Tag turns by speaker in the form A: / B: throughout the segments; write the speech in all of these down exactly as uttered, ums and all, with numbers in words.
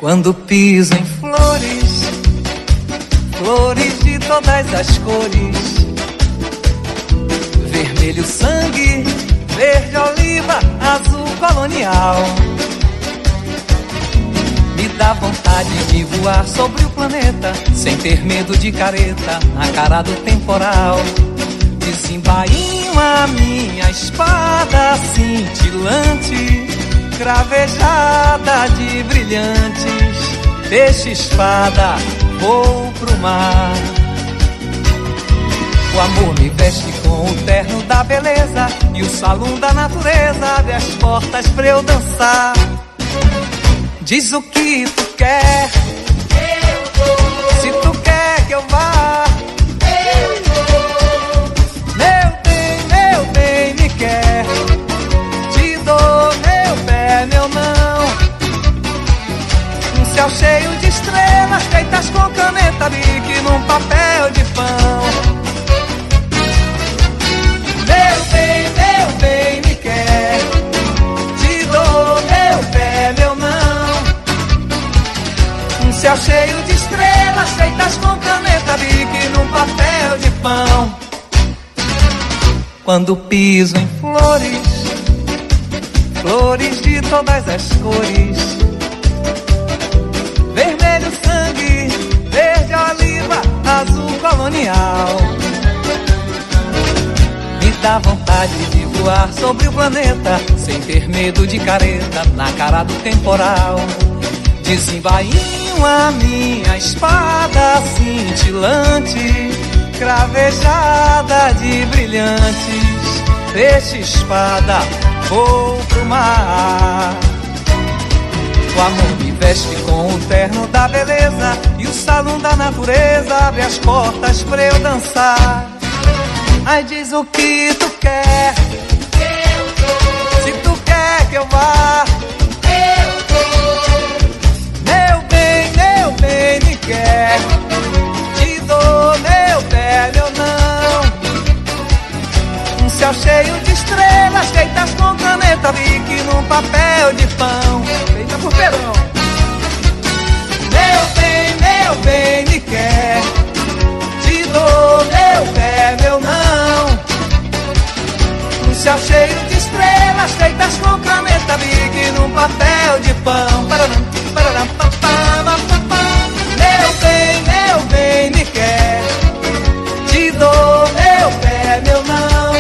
A: Quando piso em flores, flores de todas as cores, vermelho sangue, verde oliva, azul colonial. Me dá vontade de voar sobre o planeta, sem ter medo de careta, na cara do temporal. Desembainho a minha espada cintilante, cravejada de brilhantes, peixe espada, vou pro mar. O amor me veste com o terno da beleza, e o salão da natureza abre as portas pra eu dançar. Diz o que tu quer, eu vou. Se tu quer que eu vá, eu vou. Meu bem, meu bem me quer, te dou meu pé, meu não. Um céu cheio de estrelas feitas com caneta bique num papel de pão. Meu bem, meu bem me quer, te dou meu pé, meu não. Um céu cheio de estrelas feitas com caneta bique num papel de pão. Quando piso em flores, flores de todas as cores, vermelho sangue, verde oliva, azul colonial. Me dá vontade de voar sobre o planeta, sem ter medo de careta, na cara do temporal. Desembainho a minha espada cintilante, cravejada de brilhantes, peixe espada, vou pro mar. O amor me veste com o terno da beleza, e o salão da natureza abre as portas pra eu dançar. Ai, diz o que tu quer, eu dou. Se tu quer que eu vá, eu dou. Meu bem, meu bem me quer, te dou meu pé, meu não. Um céu cheio de estrelas feitas com caneta bique num papel de pão, feita por Perão. Meu bem, meu bem me quer, te dou meu pé, meu não. Um céu cheio de estrelas feitas com caneta bique num papel de pão. Pararam, pararam, papá, papá. Meu bem, meu bem me quer, te dou meu pé, meu não.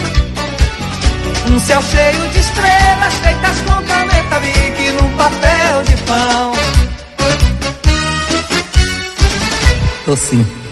A: Um céu cheio de estrelas feitas com caneta bique num papel de pão. Tô sim.